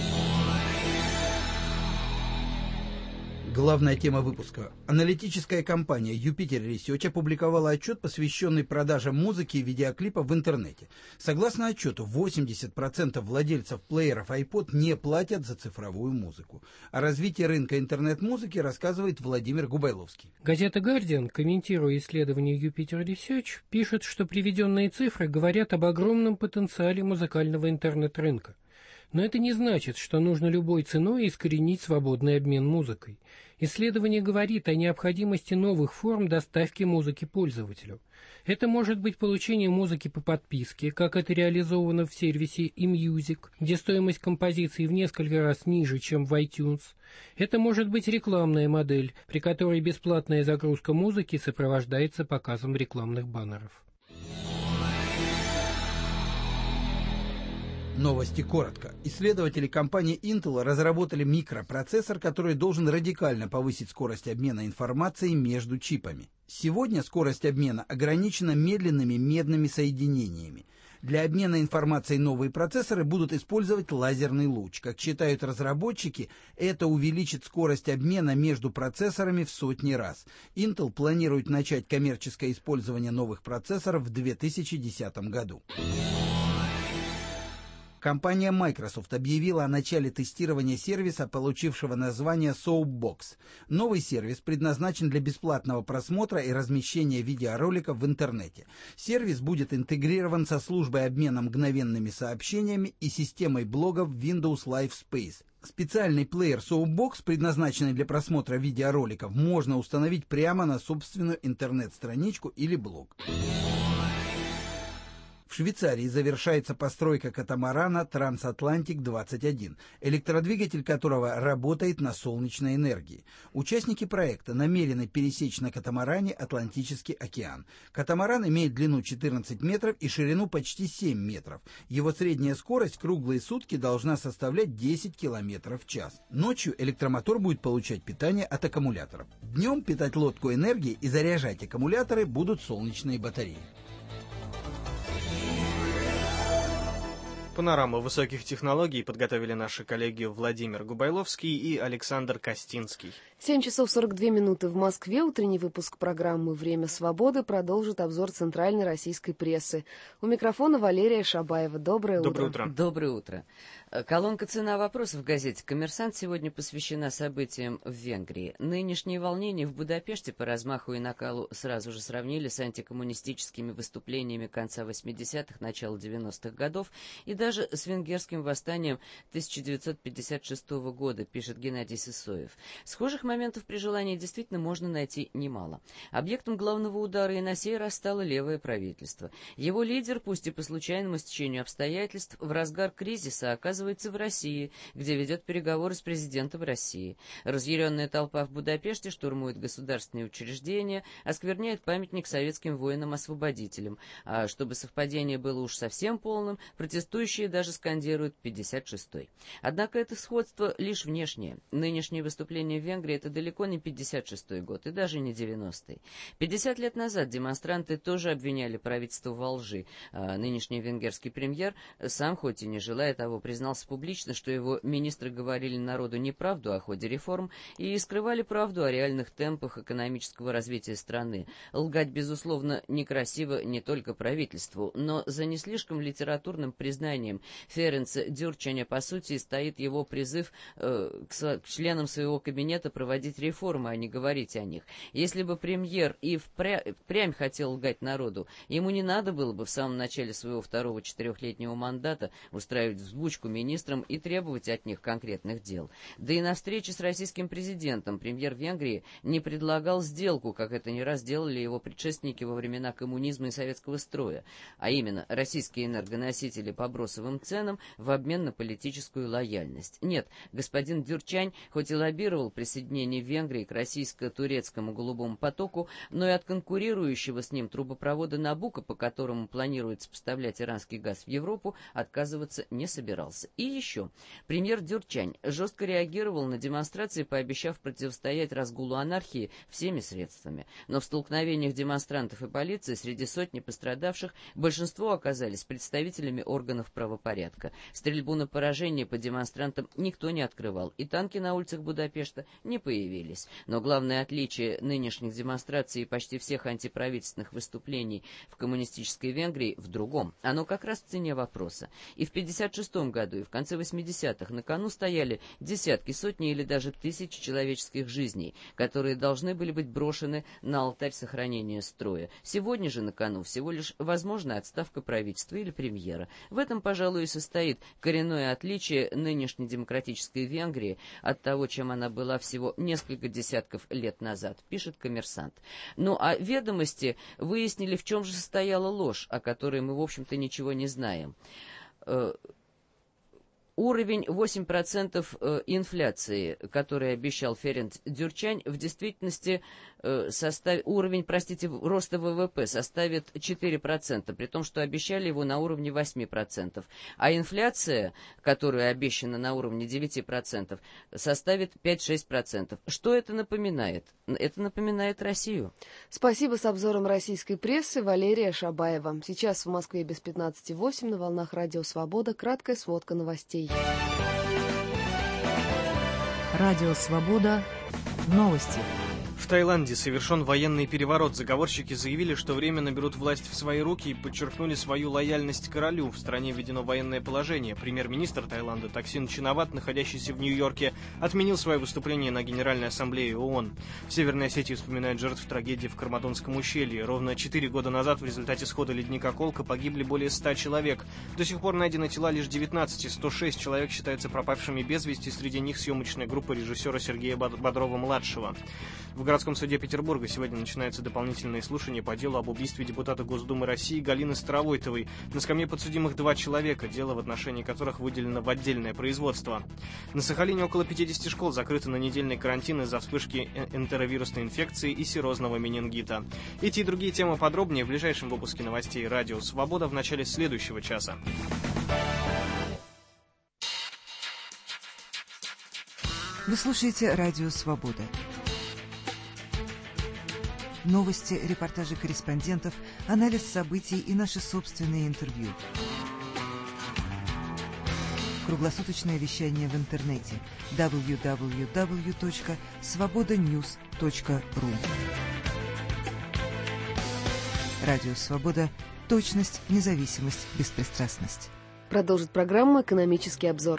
[SPEAKER 29] Главная тема выпуска. Аналитическая компания Jupiter Research опубликовала отчет, посвященный продажам музыки и видеоклипов в интернете. Согласно отчету, 80% владельцев плееров iPod не платят за цифровую музыку. О развитии рынка интернет-музыки рассказывает Владимир Губайловский.
[SPEAKER 30] Газета «Гардиан», комментируя исследование Jupiter Research, пишет, что приведенные цифры говорят об огромном потенциале музыкального интернет-рынка. Но это не значит, что нужно любой ценой искоренить свободный обмен музыкой. Исследование говорит о необходимости новых форм доставки музыки пользователю. Это может быть получение музыки по подписке, как это реализовано в сервисе eMusic, где стоимость композиции в несколько раз ниже, чем в iTunes. Это может быть рекламная модель, при которой бесплатная загрузка музыки сопровождается показом рекламных баннеров.
[SPEAKER 29] Новости коротко. Исследователи компании Intel разработали микропроцессор, который должен радикально повысить скорость обмена информацией между чипами. Сегодня скорость обмена ограничена медленными медными соединениями. Для обмена информацией новые процессоры будут использовать лазерный луч. Как считают разработчики, это увеличит скорость обмена между процессорами в сотни раз. Intel планирует начать коммерческое использование новых процессоров в 2010 году. Компания Microsoft объявила о начале тестирования сервиса, получившего название Soapbox. Новый сервис предназначен для бесплатного просмотра и размещения видеороликов в интернете. Сервис будет интегрирован со службой обмена мгновенными сообщениями и системой блогов Windows Live Space. Специальный плеер Soapbox, предназначенный для просмотра видеороликов, можно установить прямо на собственную интернет-страничку или блог. В Швейцарии завершается постройка катамарана «Трансатлантик-21», электродвигатель которого работает на солнечной энергии. Участники проекта намерены пересечь на катамаране Атлантический океан. Катамаран имеет длину 14 метров и ширину почти 7 метров. Его средняя скорость круглые сутки должна составлять 10 километров в час. Ночью электромотор будет получать питание от аккумуляторов. Днем питать лодку энергией и заряжать аккумуляторы будут солнечные батареи.
[SPEAKER 2] Панораму высоких технологий подготовили наши коллеги Владимир Губайловский и Александр Костинский.
[SPEAKER 1] 7 часов 42 минуты в Москве. Утренний выпуск программы «Время свободы» продолжит обзор центральной российской прессы. У микрофона Валерия Шабаева. Доброе утро.
[SPEAKER 3] Доброе утро. Колонка «Цена вопросов» в газете «Коммерсант» сегодня посвящена событиям в Венгрии. Нынешние волнения в Будапеште по размаху и накалу сразу же сравнили с антикоммунистическими выступлениями конца 80-х, начала 90-х годов и даже с венгерским восстанием 1956 года, пишет Геннадий Сысоев. Схожих моментов при желании действительно можно найти немало. Объектом главного удара и на сей раз стало левое правительство. Его лидер, пусть и по случайному стечению обстоятельств, в разгар кризиса оказывается в России, где ведет переговоры с президентом России. Разъяренная толпа в Будапеште штурмует государственные учреждения, оскверняет памятник советским воинам-освободителям. А чтобы совпадение было уж совсем полным, протестующие даже скандируют 56-й. Однако это сходство лишь внешнее. Нынешнее выступление в Венгрии — это далеко не 56-й год и даже не 90-й. 50 лет назад демонстранты тоже обвиняли правительство во лжи. Нынешний венгерский премьер сам, хоть и не желая того, признался публично, что его министры говорили народу неправду о ходе реформ и скрывали правду о реальных темпах экономического развития страны. Лгать, безусловно, некрасиво не только правительству, но за не слишком литературным признанием Ференца Дюрчаня, по сути, стоит его призыв к членам своего кабинета проводить реформы, а не говорить о них. Если бы премьер и впрямь хотел лгать народу, ему не надо было бы в самом начале своего второго 4-летнего мандата устраивать взбучку министрам и требовать от них конкретных дел. Да и на встрече с российским президентом премьер Венгрии не предлагал сделку, как это не раз делали его предшественники во времена коммунизма и советского строя, а именно российские энергоносители по бросовым ценам в обмен на политическую лояльность. Нет, господин Дюрчань хоть и лоббировал присоединение Венгрии к российско-турецкому голубому потоку, но и от конкурирующего с ним трубопровода Набуко, по которому планируется поставлять иранский газ в Европу, отказываться не собирался. И еще. Премьер Дюрчань жестко реагировал на демонстрации, пообещав противостоять разгулу анархии всеми средствами. Но в столкновениях демонстрантов и полиции среди сотни пострадавших большинство оказались представителями органов правопорядка. Стрельбу на поражение по демонстрантам никто не открывал, и танки на улицах Будапешта не появились. Но главное отличие нынешних демонстраций и почти всех антиправительственных выступлений в коммунистической Венгрии в другом. Оно как раз в цене вопроса. И в 1956 году, и в конце 80-х на кону стояли десятки, сотни или даже тысячи человеческих жизней, которые должны были быть брошены на алтарь сохранения строя. Сегодня же на кону всего лишь возможная отставка правительства или премьера. В этом, пожалуй, и состоит коренное отличие нынешней демократической Венгрии от того, чем она была всего несколько десятков лет назад, пишет «Коммерсант». Ну а «Ведомости» выяснили, в чем же состояла ложь, о которой мы, в общем-то, ничего не знаем. Уровень 8% инфляции, который обещал Ференц Дюрчань, в действительности уровень роста ВВП составит 4%, при том, что обещали его на уровне 8%. А инфляция, которая обещана на уровне 9%, составит 5-6%. Что это напоминает? Это напоминает Россию.
[SPEAKER 1] Спасибо. С обзором российской прессы Валерия Шабаева. Сейчас в Москве без 15:08 на волнах Радио Свобода. Краткая сводка новостей.
[SPEAKER 6] Радио Свобода. Новости.
[SPEAKER 29] В
[SPEAKER 2] В Таиланде совершен военный переворот. Заговорщики заявили, что временно берут власть в свои руки и подчеркнули свою лояльность королю. В стране введено военное положение. Премьер-министр Таиланда Таксин Чинават, находящийся в Нью-Йорке, отменил свое выступление на Генеральной ассамблее ООН. В Северной Осетии вспоминают жертв трагедии в Кармадонском ущелье. Ровно 4 года назад в результате схода ледника Колка погибли более 100 человек. До сих пор найдены тела лишь 19, 106 человек считаются пропавшими без вести, среди них съемочная группа режиссера Сергея Бодрова-младшего. В городском суде Петербурга сегодня начинаются дополнительные слушания по делу об убийстве депутата Госдумы России Галины Старовойтовой. На скамье подсудимых 2 человека, дело в отношении которых выделено в отдельное производство. На Сахалине около 50 школ закрыты на недельный карантин из-за вспышки энтеровирусной инфекции и серозного менингита. Эти и другие темы подробнее в ближайшем выпуске новостей «Радио Свобода» в начале следующего часа.
[SPEAKER 4] Вы слушаете «Радио Свобода». Новости, репортажи корреспондентов, анализ событий и наши собственные интервью. Круглосуточное вещание в интернете www.svobodanews.ru. Радио Свобода. Точность, независимость, беспристрастность.
[SPEAKER 1] Продолжит программу «Экономический обзор».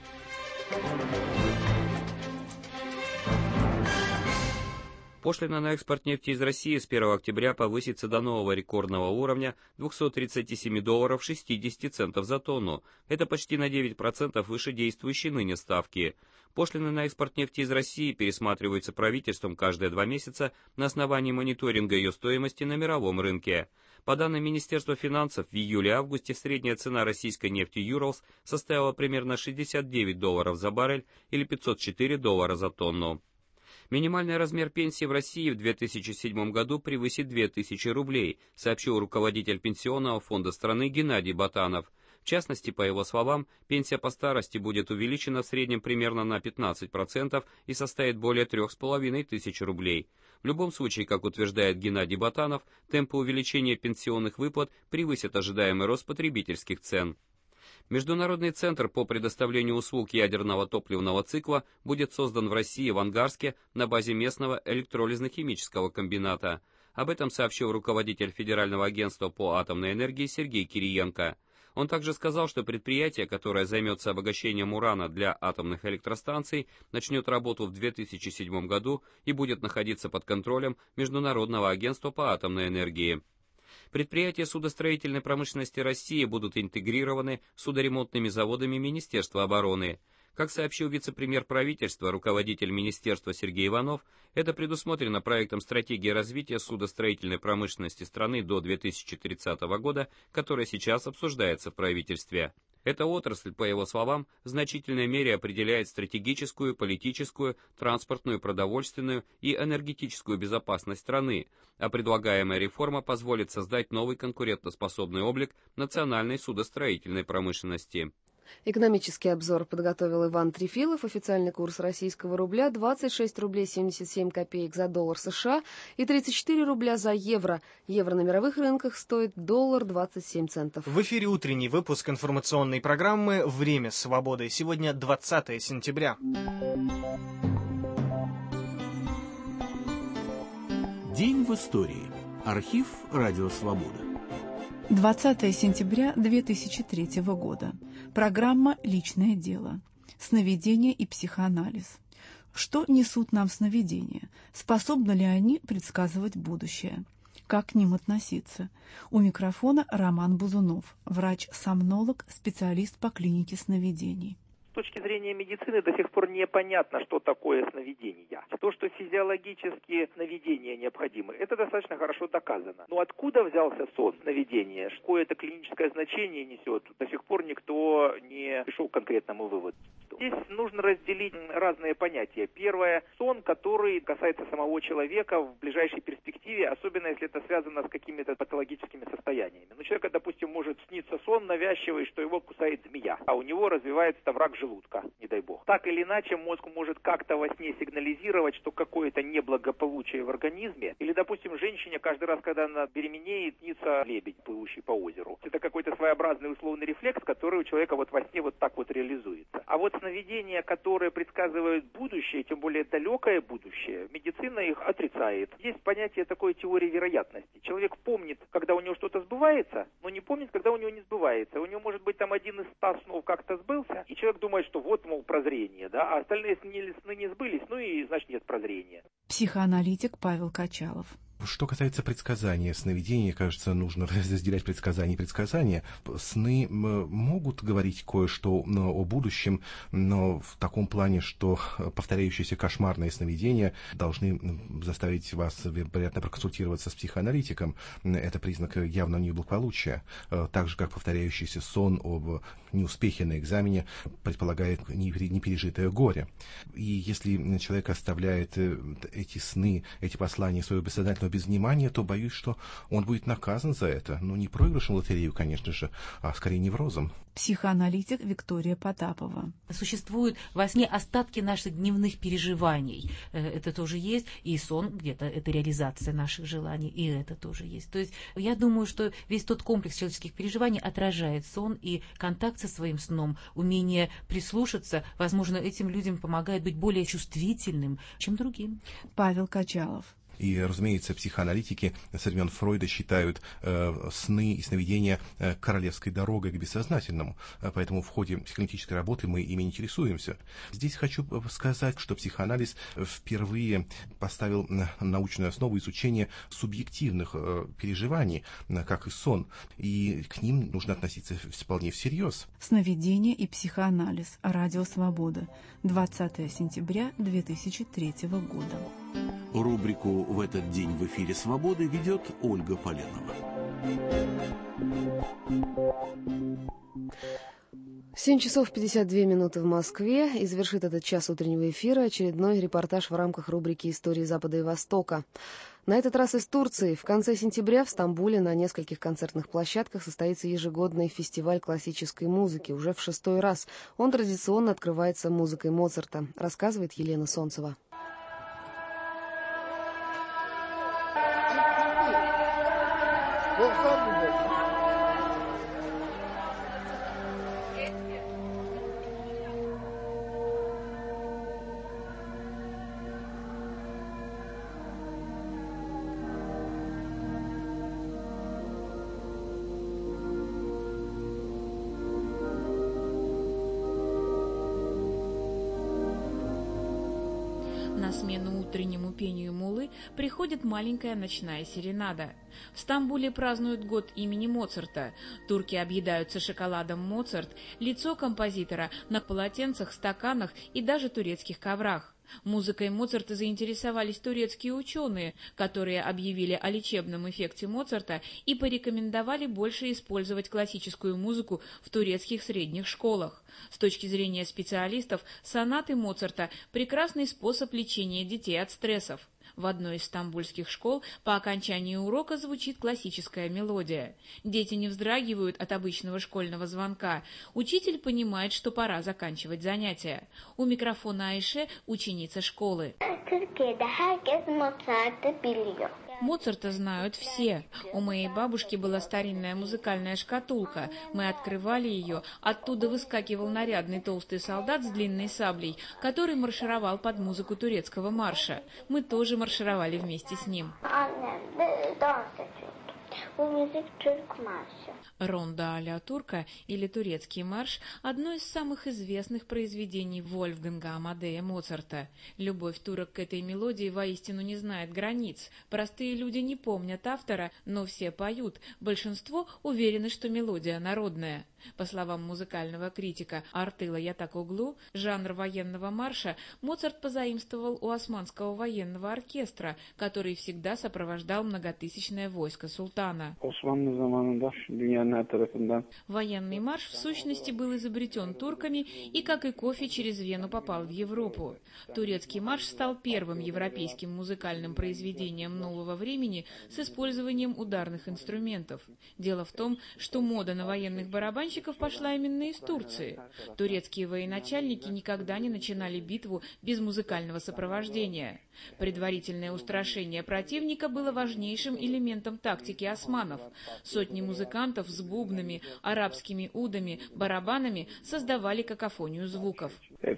[SPEAKER 5] Пошлина на экспорт нефти из России с 1 октября повысится до нового рекордного уровня $237.60 за тонну. Это почти на 9% выше действующей ныне ставки. Пошлины на экспорт нефти из России пересматриваются правительством каждые 2 месяца на основании мониторинга ее стоимости на мировом рынке. По данным Министерства финансов, в июле-августе средняя цена российской нефти Urals составила примерно $69 за баррель или $504 за тонну. Минимальный размер пенсии в России в 2007 году превысит 2000 рублей, сообщил руководитель Пенсионного фонда страны Геннадий Ботанов. В частности, по его словам, пенсия по старости будет увеличена в среднем примерно на 15% и составит более 3500 рублей. В любом случае, как утверждает Геннадий Ботанов, темпы увеличения пенсионных выплат превысят ожидаемый рост потребительских цен. Международный центр по предоставлению услуг ядерного топливного цикла будет создан в России в Ангарске на базе местного электролизно-химического комбината. Об этом сообщил руководитель Федерального агентства по атомной энергии Сергей Кириенко. Он также сказал, что предприятие, которое займется обогащением урана для атомных электростанций, начнет работу в 2007 году и будет находиться под контролем Международного агентства по атомной энергии. Предприятия судостроительной промышленности России будут интегрированы с судоремонтными заводами Министерства обороны. Как сообщил вице-премьер правительства, руководитель министерства Сергей Иванов, это предусмотрено проектом стратегии развития судостроительной промышленности страны до 2030 года, который сейчас обсуждается в правительстве. Эта отрасль, по его словам, в значительной мере определяет стратегическую, политическую, транспортную, продовольственную и энергетическую безопасность страны, а предлагаемая реформа позволит создать новый конкурентоспособный облик национальной судостроительной промышленности.
[SPEAKER 1] Экономический обзор подготовил Иван Трефилов. Официальный курс российского рубля 26 рублей 77 копеек за доллар США и 34 рубля за евро. Евро на мировых рынках стоит $1.27.
[SPEAKER 2] В эфире утренний выпуск информационной программы «Время свободы». Сегодня 20 сентября.
[SPEAKER 7] День в истории. Архив «Радио Свобода».
[SPEAKER 8] 20 сентября 2003 года. Программа «Личное дело». Сновидение и психоанализ. Что несут нам сновидения? Способны ли они предсказывать будущее? Как к ним относиться? У микрофона Роман Бузунов, врач-сомнолог, специалист по клинике сновидений.
[SPEAKER 9] С точки зрения медицины до сих пор непонятно, что такое сновидение. То, что физиологические сновидения необходимы, это достаточно хорошо доказано. Но откуда взялся сон, сновидение, какое это клиническое значение несет, до сих пор никто не пришел к конкретному выводу. Здесь нужно разделить разные понятия. Первое – сон, который касается самого человека в ближайшей перспективе, особенно если это связано с какими-то патологическими состояниями. Но человека, допустим, может сниться сон навязчивый, что его кусает змея, а у него развивается там рак желудка, не дай бог. Так или иначе, мозг может как-то во сне сигнализировать, что какое-то неблагополучие в организме. Или, допустим, женщине каждый раз, когда она беременеет, снится лебедь, плывущий по озеру. Это какой-то своеобразный условный рефлекс, который у человека вот во сне вот так вот реализуется. А вот сновидения, которые предсказывают будущее, тем более далекое будущее, медицина их отрицает. Есть понятие такой теории вероятности. Человек помнит, когда у него что-то сбывается, но не помнит, когда у него не сбывается. У него может быть там один из 100 снов как-то сбылся, и человек думает, что вот, мол, прозрение, да, а остальные сны не сбылись, ну и, значит, нет прозрения.
[SPEAKER 8] Психоаналитик Павел Качалов.
[SPEAKER 10] Что касается предсказания, сновидения, кажется, нужно разделять предсказания и предсказания. Сны могут говорить кое-что о будущем, но в таком плане, что повторяющиеся кошмарные сновидения должны заставить вас, вероятно, проконсультироваться с психоаналитиком. Это признак явного неблагополучия. Так же, как повторяющийся сон об неуспехе на экзамене предполагает непережитое горе. И если человек оставляет эти сны, эти послания своего бессознательного без внимания, то боюсь, что он будет наказан за это. Ну, не проигрышем лотерею, конечно же, а скорее неврозом.
[SPEAKER 8] Психоаналитик Виктория Потапова.
[SPEAKER 11] Существуют во сне остатки наших дневных переживаний. Это тоже есть. И сон где-то, это реализация наших желаний, и это тоже есть. То есть я думаю, что весь тот комплекс человеческих переживаний отражает сон, и контакт со своим сном, умение прислушаться, возможно, этим людям помогает быть более чувствительным, чем другим.
[SPEAKER 8] Павел Качалов.
[SPEAKER 10] И, разумеется, психоаналитики со времен Фройда считают сны и сновидения королевской дорогой к бессознательному. Поэтому в ходе психоаналитической работы мы ими интересуемся. Здесь хочу сказать, что психоанализ впервые поставил научную основу изучения субъективных переживаний, как и сон. И к ним нужно относиться вполне всерьез.
[SPEAKER 8] Сновидение и психоанализ. Радио «Свобода». 20 сентября 2003 года.
[SPEAKER 7] Рубрику «В этот день в эфире Свободы» ведет Ольга Поленова.
[SPEAKER 1] 7 часов 52 минуты в Москве, и завершит этот час утреннего эфира очередной репортаж в рамках рубрики «Истории Запада и Востока». На этот раз из Турции. В конце сентября в Стамбуле на нескольких концертных площадках состоится ежегодный фестиваль классической музыки. Уже в 6-й раз. Он традиционно открывается музыкой Моцарта, рассказывает Елена Солнцева.
[SPEAKER 12] На смену утреннему пению муллы приходит маленькая ночная серенада. В Стамбуле празднуют год имени Моцарта. Турки объедаются шоколадом Моцарт, лицо композитора на полотенцах, стаканах и даже турецких коврах. Музыкой Моцарта заинтересовались турецкие ученые, которые объявили о лечебном эффекте Моцарта и порекомендовали больше использовать классическую музыку в турецких средних школах. С точки зрения специалистов, сонаты Моцарта – прекрасный способ лечения детей от стрессов. В одной из стамбульских школ по окончании урока звучит классическая мелодия. Дети не вздрагивают от обычного школьного звонка. Учитель понимает, что пора заканчивать занятия. У микрофона Айше, ученица школы. Моцарта знают все. У моей бабушки была старинная музыкальная шкатулка. Мы открывали ее, оттуда выскакивал нарядный толстый солдат с длинной саблей, который маршировал под музыку турецкого марша. Мы тоже маршировали вместе с ним. Ронда а-ля турка или турецкий марш – одно из самых известных произведений Вольфганга Амадея Моцарта. Любовь турок к этой мелодии воистину не знает границ. Простые люди не помнят автора, но все поют. Большинство уверены, что мелодия народная. По словам музыкального критика Артыла Ятакоглу, жанр военного марша Моцарт позаимствовал у Османского военного оркестра, который всегда сопровождал многотысячное войско султана. султана. Военный марш в сущности был изобретен турками и, как и кофе, через Вену попал в Европу. Турецкий марш стал первым европейским музыкальным произведением нового времени с использованием ударных инструментов. Дело в том, что мода на военных барабанщиков пошла именно из Турции. Турецкие военачальники никогда не начинали битву без музыкального сопровождения. Предварительное устрашение противника было важнейшим элементом тактики османов. Сотни музыкантов с бубнами, арабскими удами, барабанами создавали какофонию звуков.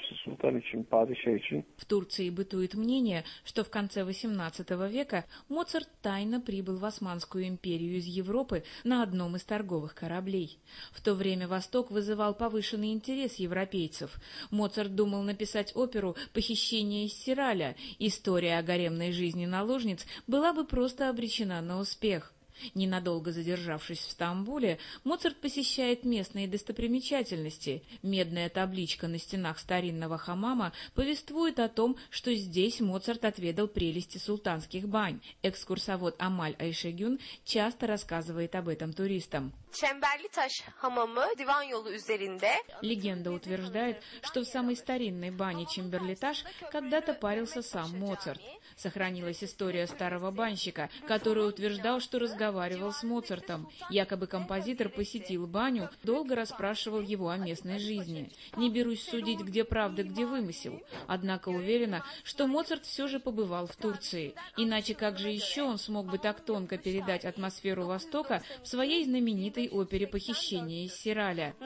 [SPEAKER 12] В Турции бытует мнение, что в конце XVIII века Моцарт тайно прибыл в Османскую империю из Европы на одном из торговых кораблей. В то время Восток вызывал повышенный интерес европейцев. Моцарт думал написать оперу «Похищение из Сираля». История о гаремной жизни наложниц была бы просто обречена на успех. Ненадолго задержавшись в Стамбуле, Моцарт посещает местные достопримечательности. Медная табличка на стенах старинного хамама повествует о том, что здесь Моцарт отведал прелести султанских бань. Экскурсовод Амаль Айшегюн часто рассказывает об этом туристам. Легенда утверждает, что в самой старинной бане Чемберли-Таш когда-то парился сам Моцарт. Сохранилась история старого банщика, который утверждал, что разговаривал с Моцартом. Якобы композитор посетил баню, долго расспрашивал его о местной жизни. Не берусь судить, где правда, где вымысел. Однако уверена, что Моцарт все же побывал в Турции. Иначе как же еще он смог бы так тонко передать атмосферу Востока в своей знаменитой опере «Похищение из Сираля».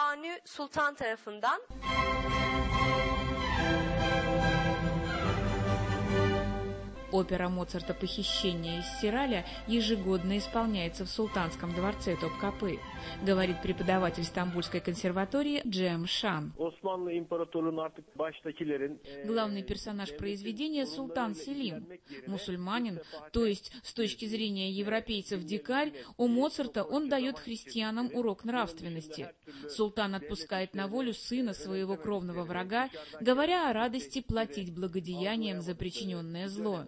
[SPEAKER 12] Опера Моцарта «Похищение из Сираля» ежегодно исполняется в Султанском дворце Топкапы, говорит преподаватель Стамбульской консерватории Джем Шан. Главный персонаж произведения — Султан Селим. Мусульманин, то есть с точки зрения европейцев дикарь, у Моцарта он дает христианам урок нравственности. Султан отпускает на волю сына своего кровного врага, говоря о радости платить благодеянием за причиненное зло.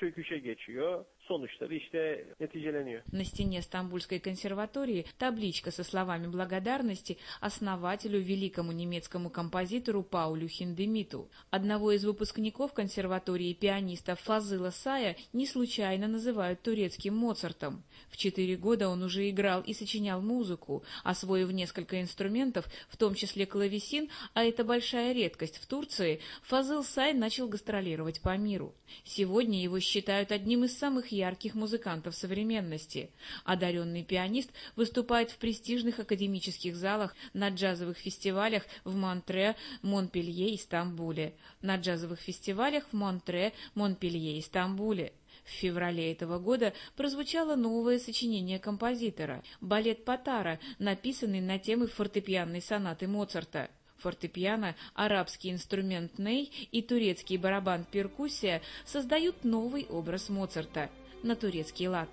[SPEAKER 12] На стене Стамбульской консерватории табличка со словами благодарности основателю, великому немецкому композитору Паулю Хиндемиту. Одного из выпускников консерватории, пианиста Фазыла Сая, не случайно называют турецким Моцартом. В 4 года он уже играл и сочинял музыку, освоив несколько инструментов, в том числе клавесин, а это большая редкость в Турции, Фазыл Сай начал гастролировать по миру. Сегодня его считают одним из самых ярких музыкантов современности. Одаренный пианист выступает в престижных академических залах, на джазовых фестивалях в Монтре, Монпелье и Стамбуле. На джазовых фестивалях в Монтре, Монпелье и Стамбуле. В феврале этого года прозвучало новое сочинение композитора — балет Патара, написанный на темы фортепианной сонаты Моцарта. Фортепиано, арабский инструмент ней и турецкий барабан-перкуссия создают новый образ Моцарта на турецкий лад.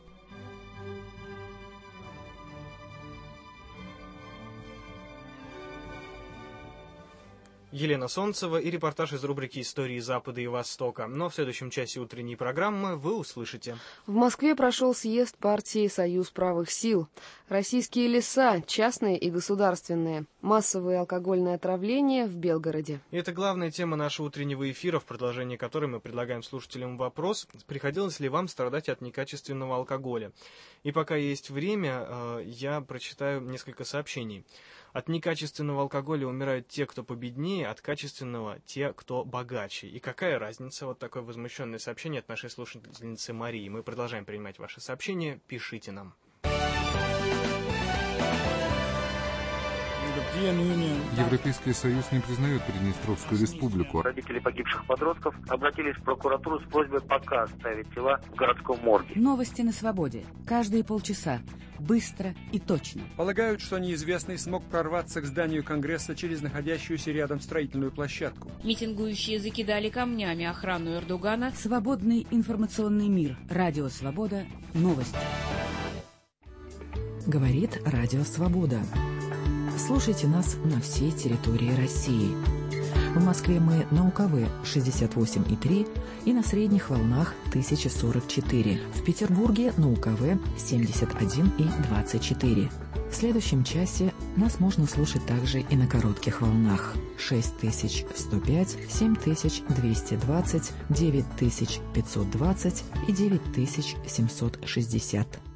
[SPEAKER 2] Елена Солнцева и репортаж из рубрики «Истории Запада и Востока». Но в следующем часе утренней программы вы услышите.
[SPEAKER 1] В Москве прошел съезд партии «Союз правых сил». Российские леса, частные и государственные. Массовое алкогольное отравление в Белгороде.
[SPEAKER 2] Это главная тема нашего утреннего эфира, в продолжении которой мы предлагаем слушателям вопрос: приходилось ли вам страдать от некачественного алкоголя? И пока есть время, я прочитаю несколько сообщений. От некачественного алкоголя умирают те, кто победнее, от качественного — те, кто богаче. И какая разница? Вот такое возмущенное сообщение от нашей слушательницы Марии. Мы продолжаем принимать ваши сообщения. Пишите нам.
[SPEAKER 13] Европейский Союз не признает Приднестровскую республику.
[SPEAKER 14] Родители погибших подростков обратились в прокуратуру с просьбой пока оставить тела в городском морге.
[SPEAKER 15] Новости на свободе. Каждые полчаса. Быстро и точно.
[SPEAKER 16] Полагают, что неизвестный смог прорваться к зданию Конгресса через находящуюся рядом строительную площадку.
[SPEAKER 12] Митингующие закидали камнями охрану Эрдогана.
[SPEAKER 15] Свободный информационный мир. Радио Свобода. Новости.
[SPEAKER 6] Говорит Радио Свобода. Слушайте нас на всей территории России. В Москве мы на УКВ 68,3 и на средних волнах 1044. В Петербурге на УКВ 71 и 24. В следующем часе нас можно слушать также и на коротких волнах 6105, 7220, 9520 и 9760.